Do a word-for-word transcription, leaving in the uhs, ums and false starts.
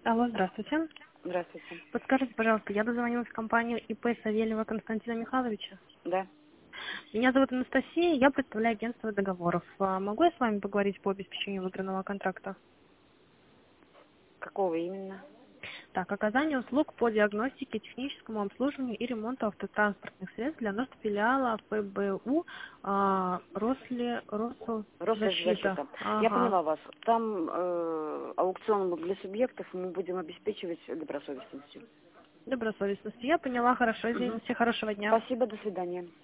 Алло, здравствуйте. Здравствуйте. Подскажите, пожалуйста, я дозвонилась в компанию ИП Савельева Константина Михайловича. Да. Меня зовут Анастасия, я представляю агентство договоров. А могу я с вами поговорить по обеспечению выигранного контракта? Какого именно? Так, оказание услуг по диагностике, техническому обслуживанию и ремонту автотранспортных средств для нашего филиала ФБУ а, Росли, Росзащита. Россельзащита. Я Ага. поняла вас. Там э, аукцион для субъектов мы будем обеспечивать добросовестностью. Добросовестность. Я поняла, хорошо, Мгм. извините, хорошего дня. Спасибо, до свидания.